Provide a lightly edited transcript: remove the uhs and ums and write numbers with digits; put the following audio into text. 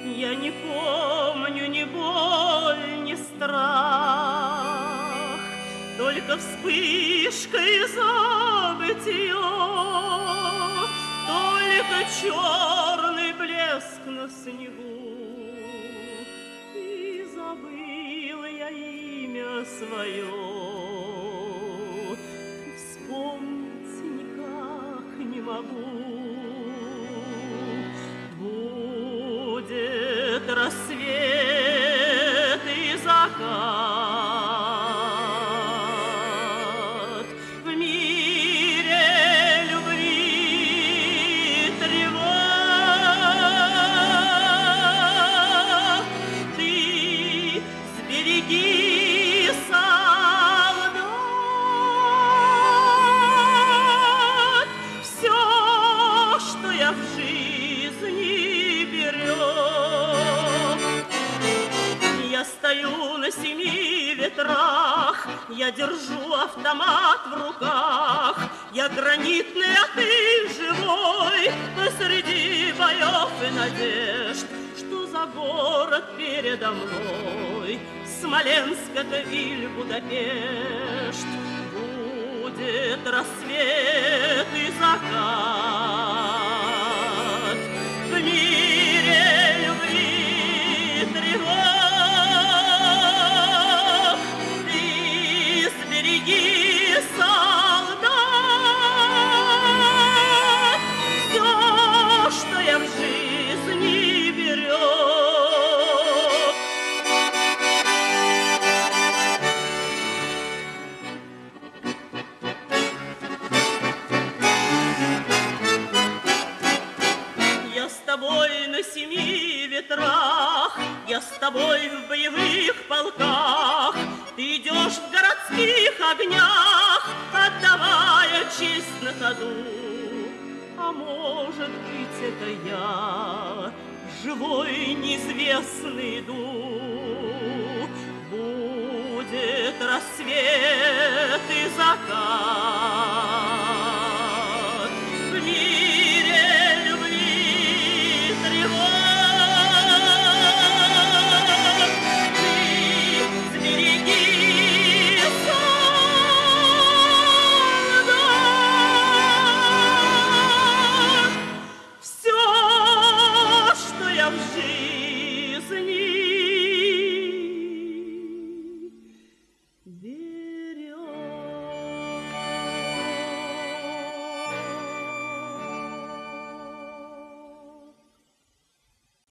Я не помню ни боль, ни страх, только вспышка и забытье, только черный блеск на снегу. И забыла я имя свое, вспомнить никак не могу. Будет рассвет и закат в мире любви, тревог. Ты сбереги, солдат, все, что я в жизни берег. Я стою на 7 ветрах, я держу автомат в руках. Я гранитный, а ты живой, посреди боев и надежд. Что за город передо мной? Смоленск, это Виль, Будапешт. Будет рассвет и закат в мире любви, тревог. Ты сбереги, солдат, все, что я в жизни берег. Я с тобой на 7 ветрах, я с тобой в боевых полках. Ты идешь в городских огнях, отдавая честь на ходу. А может быть, это я, живой неизвестный иду. Будет рассвет и закат в мире любви, тревог. Ты сбереги, солдат, все, что я в жизни берег. Я с тобой на 7 ветрах, я с тобой в боевых полках. Ты идешь в городских огнях, отдавая честь на ходу. А может быть, это я, живой неизвестный иду. Будет рассвет и закат